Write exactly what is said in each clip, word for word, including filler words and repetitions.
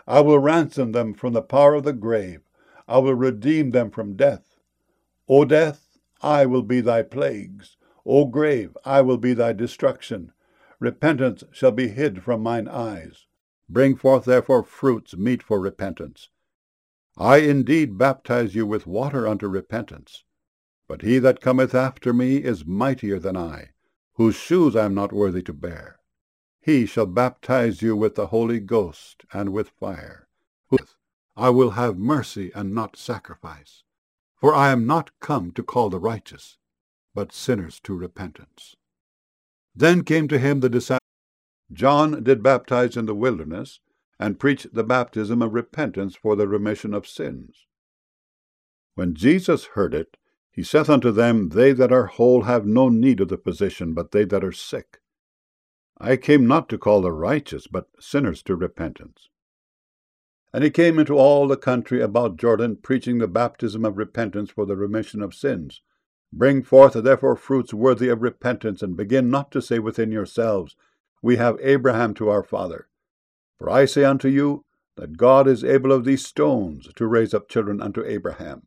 I will ransom them from the power of the grave. I will redeem them from death. O death, I will be thy plagues. O grave, I will be thy destruction. Repentance shall be hid from mine eyes. Bring forth therefore fruits meet for repentance. I indeed baptize you with water unto repentance. But he that cometh after me is mightier than I, whose shoes I am not worthy to bear. He shall baptize you with the Holy Ghost and with fire. I will have mercy and not sacrifice. For I am not come to call the righteous, but sinners to repentance. Then came to him the disciples. John did baptize in the wilderness, and preach the baptism of repentance for the remission of sins. When Jesus heard it, he saith unto them, They that are whole have no need of the physician, but they that are sick. I came not to call the righteous, but sinners to repentance. And he came into all the country about Jordan, preaching the baptism of repentance for the remission of sins. Bring forth therefore fruits worthy of repentance, and begin not to say within yourselves, We have Abraham to our father. For I say unto you, that God is able of these stones to raise up children unto Abraham.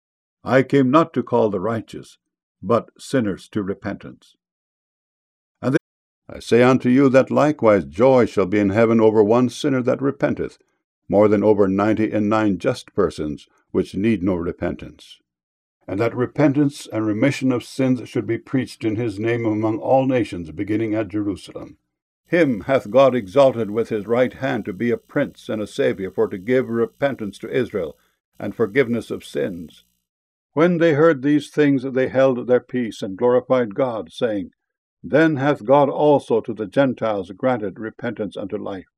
I came not to call the righteous, but sinners to repentance. And they, I say unto you that likewise joy shall be in heaven over one sinner that repenteth, more than over ninety and nine just persons, which need no repentance. And that repentance and remission of sins should be preached in his name among all nations, beginning at Jerusalem. Him hath God exalted with his right hand to be a prince and a saviour, for to give repentance to Israel, and forgiveness of sins. When they heard these things, they held their peace, and glorified God, saying, Then hath God also to the Gentiles granted repentance unto life.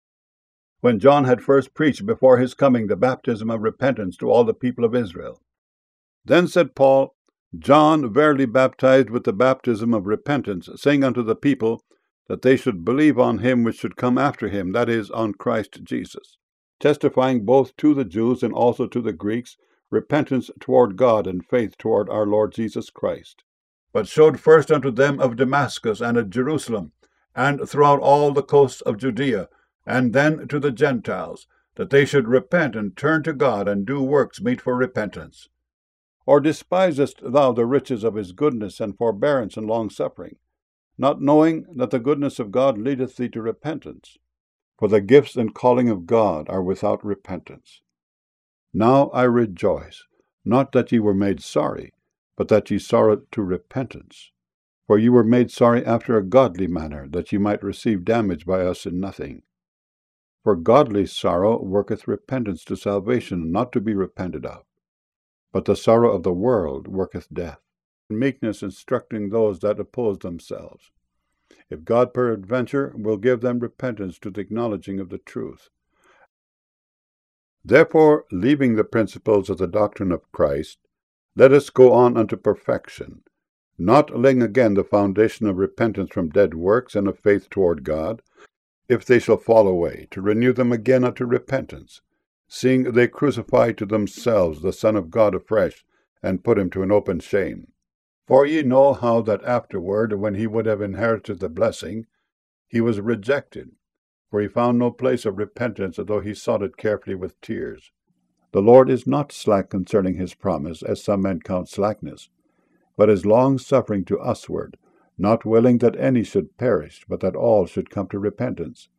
When John had first preached before his coming the baptism of repentance to all the people of Israel. Then said Paul, John verily baptized with the baptism of repentance, saying unto the people, that they should believe on him which should come after him, that is, on Christ Jesus, testifying both to the Jews and also to the Greeks, repentance toward God and faith toward our Lord Jesus Christ. But showed first unto them of Damascus and at Jerusalem, and throughout all the coasts of Judea, and then to the Gentiles, that they should repent and turn to God and do works meet for repentance. Or despisest thou the riches of his goodness and forbearance and longsuffering, not knowing that the goodness of God leadeth thee to repentance? For the gifts and calling of God are without repentance. Now I rejoice, not that ye were made sorry, but that ye sorrowed to repentance. For ye were made sorry after a godly manner, that ye might receive damage by us in nothing. For godly sorrow worketh repentance to salvation, not to be repented of. But the sorrow of the world worketh death, meekness instructing those that oppose themselves, if God peradventure will give them repentance to the acknowledging of the truth. Therefore, leaving the principles of the doctrine of Christ, let us go on unto perfection, not laying again the foundation of repentance from dead works and of faith toward God, if they shall fall away, to renew them again unto repentance, seeing they crucify to themselves the Son of God afresh, and put him to an open shame. For ye know how that afterward, when he would have inherited the blessing, he was rejected, for he found no place of repentance, although he sought it carefully with tears. The Lord is not slack concerning his promise, as some men count slackness, but is long-suffering to usward, not willing that any should perish, but that all should come to repentance.